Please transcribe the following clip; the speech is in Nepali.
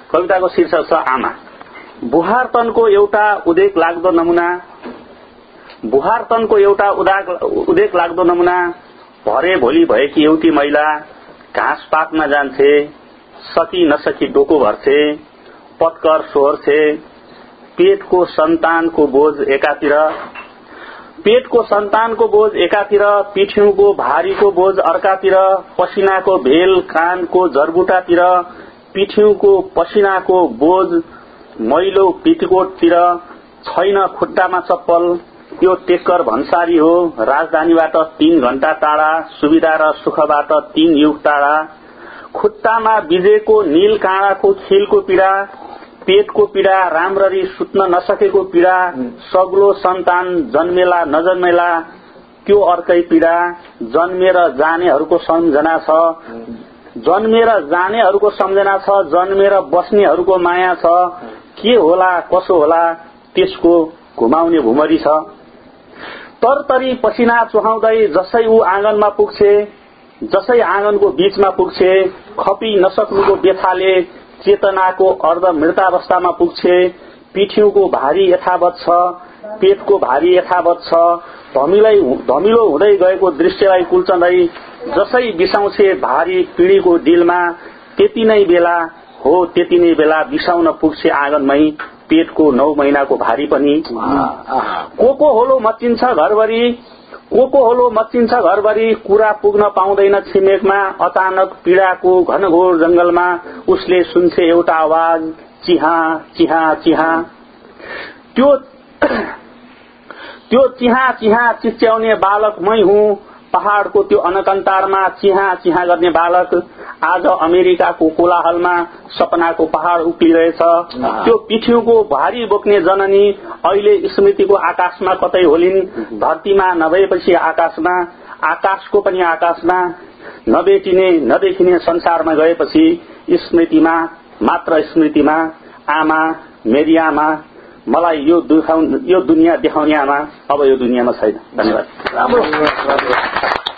कविताको शीर्षक छ आमा। बुहारतनको एउटा उदेक लाग्दो नमुना, बुहारतनको एउटा उदेक लाग्दो नमुना, भरे भोलि भएकी एउटी महिला, घाँस पातमा जान्छे, सकी नसकी डोको भर्छे, पत्कर सोहोर्छे, पेटको सन्तानको बोझ एकातिर, पेटको सन्तानको बोझ एकातिर, पिठ्यूको भारीको बोझ अर्कातिर, पसिनाको भेल कानको जरबुटातिर, पिठ्यूको पसिनाको बोझ मैलो पेटीकोटतिर, छैन खुट्टामा चप्पल, यो टेक्कर भन्सारी हो, राजधानीबाट 3 घण्टा टाढा, सुविधा र सुखबाट 3 युग टाढा, खुट्टामा बिजेको नील काँडाको खिलको पीडा, पेटको पीडा, राम्ररी सुत्न नसकेको पीडा, सग्लो सन्तान जन्मेला नजन्मेला त्यो अर्कै पीडा, जन्मेर जानेहरूको सम्झना छ, जन्मेर जानेहरूको सम्झना छ, जन्मेर बस्नेहरूको माया छ, के होला कसो होला त्यसको घुमाउने भुमरी छ। तरतरी पसिना चुहाउँदै जसै ऊ आँगनमा पुग्छे, जसै आँगनको बीचमा पुग्छे, खपी नसक्नुको व्यथाले चेतनाको अर्ध मृतावस्थामा पुग्छे, पिठ्यूको भारी यथावत छ, पेटको भारी यथावत छ, धमिलो हुँदै गएको दृश्यलाई कुल्चँदै जसै बिसाउँछे भारी पीडीको डिलमा, त्यति नै बेला हो त्यति नै बेला बिसाउन पुग्छे आँगनमै पेटको 9 महिनाको भारी पनि। कोको होलो मच्चिन्छ घरभरि, कोको होलो मच्चिन्छ घरभरि, कुरा पुग्न पाउँदैन छिमेकमा, अचानक पीडाको घनघोर जंगलमा उसले सुन्छे एउटा आवाज, चिहा चिहा चिहा। त्यो चिहा चिहा चिच्याउने बालक मै हुँ, पहाड़को त्यो अनकन्तारमा चिहा चिहा गर्ने बालक। आज अमेरिकाको कोलाहलमा सपनाको पहाड़ उक्लिरहेछ, त्यो पिठ्यूको भारी बोक्ने जननी अहिले स्मृतिको आकाशमा कतै होलिन्, धरतीमा नभएपछि आकाशमा, आकाशको पनि आकाशमा, नभेटिने नदेखिने संसारमा गएपछि स्मृतिमा, मात्र स्मृतिमा, आमा मेरी आमा, मलाई यो दुनिया देखाउने आमा अब यो दुनियाँमा छैन। धन्यवाद।